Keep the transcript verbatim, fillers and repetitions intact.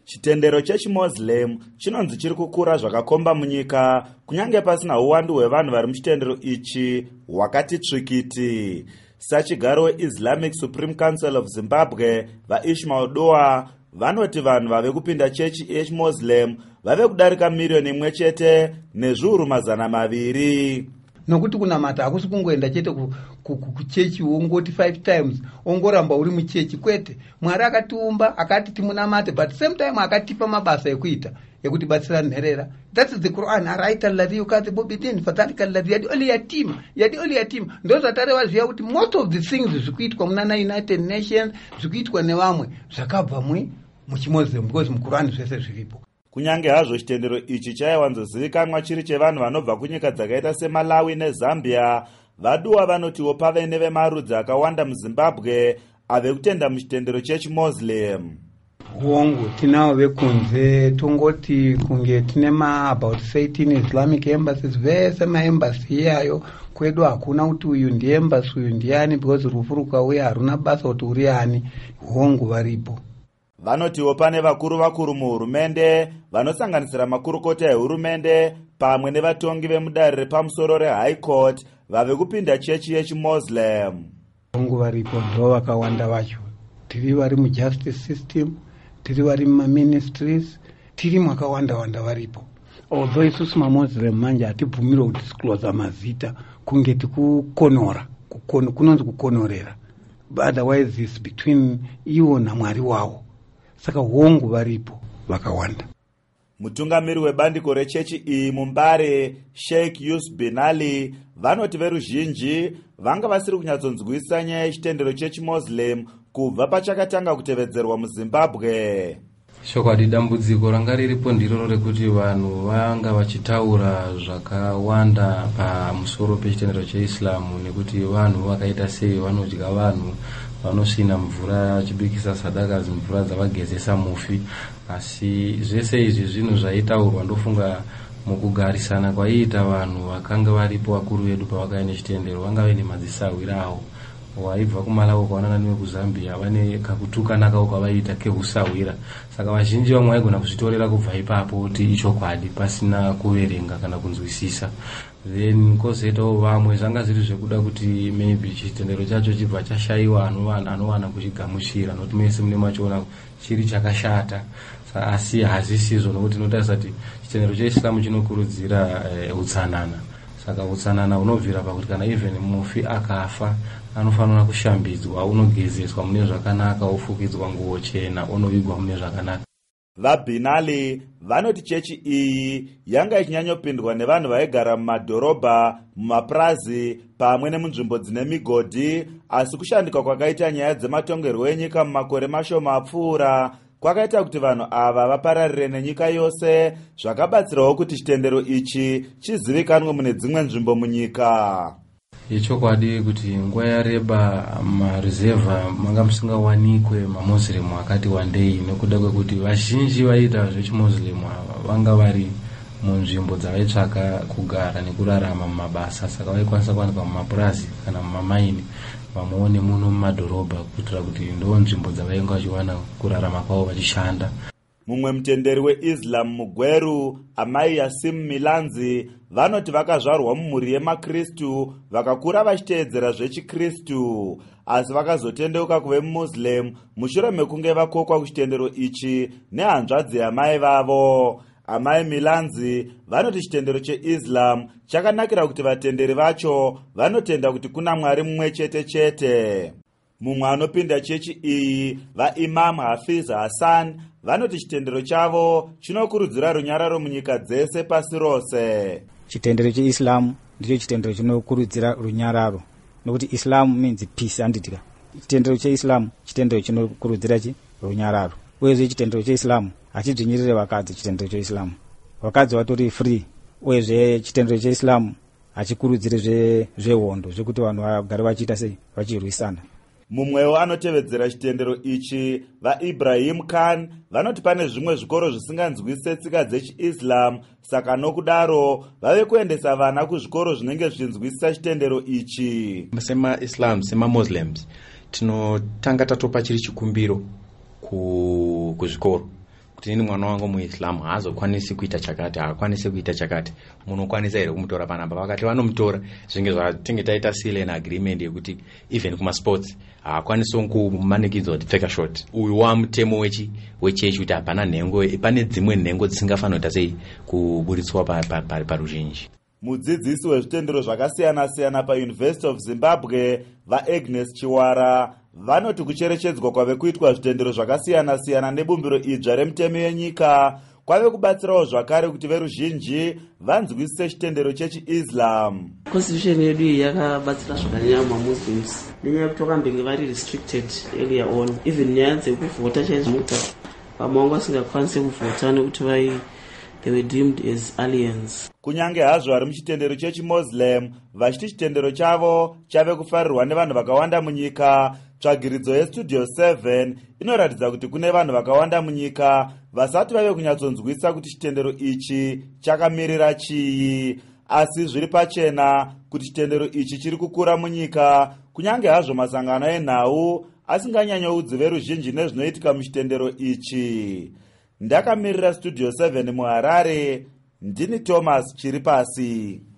Chitendero chechiMuslim chinonzi chiri kukura zvakakomba munyika kunyange pasina uwandu hwevanhu vari muchitendero ichi hwakati tsvikiti. Sachigaro weIslamic Supreme Council of Zimbabwe vaIsmail Doa vanoti vanhu vave kupinda chechi yechiMuslim vave kudarika miriyoni imwe chete nezviuru mazana maviri. Nokuti kunamata hakusi kungoenda chete kuchechi wongoti five times ongoramba uri muchechi kwete. Mwari akatiumba akati timunamate, but same time akatipa mabasa ekuita ekuti batsira nherera. That is the Quran. Araita alladhi yukathibu bidin fadhalika alladhi yadi oli yatim yadi oli yatim. Ndo zvatareva zviya kuti most of the things zvikuitwa munana United Nations zvikuitwa nevamwe zvakabva mwe muchiMuslim because muQur'an zvese zviripo. Kunyange hazvo chitendero ichi chaiwanzozivikanwa chiri chevanhu vanobva kunyika dzakaita seMalawi neZambia, vaduwa vanotiwo pave nevemarudzi akawanda muZimbabwe ave kutenda muchitendero chechiMuslim. Hongu tinavo vekunze tongoti kunge tine ma about eighteen Islamic embassies vese maembassy iyayo kwedu hakuna kuti uyu ndiye embassy uyu ndiani because rufu rukauya haruna basa kuti uri ani. Hongu varipo. Vanotiwo pane vakuru vakuru muhurumende vanosanganisira makurukota ehurumende pamwe nevatongi vemudare repamusoro reHigh Court vave kupinda chechi yechiMuslim. Hongu varipo ndo vakawanda vacho. Tiri vari mujustice system, tiri vari mumaministries, tiri mwakawanda wanda varipo. Although isusu maMuslim manje hatibvumirwa kudisclose mazita kunge tikukonora, kunonzi kukonorera. But otherwise it's between iwo naMwari wavo. Saka hongu varipo vakawanda. Mutungamiri webandiko rechechi iyi muMbare, Sheikh Yusuf bin Ali, vanoti veruzhinji vanga vasiri kunyatsonzwisa nyaya yechitendero chechiMuslim kubva pachakatanga kutevedzerwa muZimbabwe. Shokwadi dambudziko ranga riripo ndiroro rekuti vanhu vanga vachitaura zvakawanda pamusoro pechitendero cheIslamu nekuti vanhu vakaita sei vanodya vanhu vanosvina mvura chibikisa sadaka mvura dzavagezesa mufi. Asi zvese izvi zvinhu zvaitaurwa ndofunga mukugarisana kwaiita vanhu vakanga varipo vakuru vedu pavakaenda chitendero vanga vane madzisawira awo. Waibva kuMalawi kwaonana newe kuZambia vane kakutukana kawo kwavaita keusawira. Saka vazhinji vamwe vaigona kuzvitorera kubva ipapo kuti ichokwadi pasina kuverenga kana kunzwisisa. Then kozoitawo vamwe zvanga zviri zvekuda kuti maybe chitendero chacho chibva chashayiwa anowana kuchigamuchira nokuti mese mune machiona chiri chakashata. Asi hazisizvo nokuti notarisa kuti chitendero cheIslamu chinokurudzira utsanana. Saka utsanana unobvira pakuti kana even mufi akafa anofanira kushambidzwa, unogezeswa mune zvakanaka, ofukidzwa nguo chena, onovigwa mune zvakanaka. VaBinali vanoti chechi iyi yanga ichinyanyopindwa nevanhu vaigara mumadhorobha, mumapurazi pamwe nemunzvimbo dzine migodhi, asi kushandika kwakaita nyaya dzematongerwo enyika mumakore mashoma apfuura kwakaita kuti vanhu ava vapararire nenyika yose, zvakabatsirawo kuti chitendero ichi chizivikanwe mune dzimwe nzvimbo munyika. Ichokwadi kuti nguva yareba marizevha manga musingawanikwe maMuslim akati wandei nekuda kwekuti vazhinji vaiita zvechiMuslim vanga vari munzvimbo dzavaitsvaka kugara nekurarama mumabasa. Saka vaikwanisa kuwanikwa mumapurazi kana mumamaini, vamwewo muno mumadhorobha kuitira kuti ndo nzvimbo dzavainga vachiwana kurarama kwavo vachishanda. Mumwe mutenderi weIslam muGweru, Amai Yasim Milanzi, vanoti vakazvarwa mumhuri yemakristu vakakura vachiteedzera zvechiKristu, asi vakazotendeuka kuve muMuslim mushure mekunge vakokwa kuchitendero ichi nehanzvadzi yamai vavo. Amai Milanzi vanoti chitendero cheIslam chakanakira kuti vatenderi vacho vanotenda kuti kuna Mwari mumwe chete chete. Mumwe anopinda chechi iyi, vaImam Hafiz Hassan, vanoti chitendero chavo chinokurudzira runyararo munyika dzese pasi rose. Chitendero cheIslam ndicho chitendero chinokurudzira runyararo nokuti Islam means peace andidika. Chitendero cheIslam chitendero chinokurudzira chi runyararo. Uyezve chitendero cheIslam hachidzvinyirire vakadzi. Chitendero cheIslam vakadzi vatori free. Uyezve chitendero cheIslam hachikurudziri zve zvehondo zvekuti vanhu vagare vachiita sei vachirwisana. Mumwewo anotevedzera chitendero ichi, vaIbrahim Khan, vanoti pane zvimwe zvikoro zvisinganzwise tsika dzechiIslam, saka nokudaro vave kuendesa vana kuzvikoro zvinenge zvichinzwisisa chitendero ichi. Sema Islam, sema Muslims, tinotanga tatopa chiri chikumbiro kuzvikoro kuti nini mwana wangu muislam haazokwanisi kuita chakati, haakwanisi kuita chakati, munokwanisa here kumutora panapa. Vakati vanomutora, zvinge zvatinge taita seal and agreement yekuti even kumasports haakwanisi kumanikidzwa kuti pfeka short. Uyu wamutemo wechi wechechi kuti hapana nhengo, pane dzimwe nhengo dzisingafanira kuita sei kuburitswa paruzhinji. Mudzidzisi wezvitendero zvakasiyana-siyana paUniversity of Zimbabwe vaAgnes Chiwara vanoti kucherechedzwa kwave kuitwa zvitendero zvakasiyana-siyana nebumbiro idzva remutemo yenyika kwave kubatsirawo zvakare kuti veruzhinji vanzwisise chitendero chechiIslam. Constitution yedu iyi yakabatsira zvakanyanya maMuslims nenyaya yekuti vakambenge vari restricted earlier on, even nyaya dzekuvhota chaizvoita vamwe vanga vasingakwanisi kuvhota nekuti vai they were deemed as aliens. Kunyange hazvo vari muchitendero chechiMuslim vachiti chitendero chavo chave kufarirwa nevanhu vakawanda munyika, tsvagiridzo yeStudio seven inoratidza kuti kune vanhu vakawanda munyika vasati vave kunyatsonzwisa kuti chitendero ichi chakamirira chii, asi zviri pachena kuti chitendero ichi chiri kukura munyika, kunyange hazvo masangano enhau asinganyanyoudzi veruzhinji nezvinoitika muchitendero ichi. Ndakamirira Studio seven muHarare, ndini Thomas Chiripasi.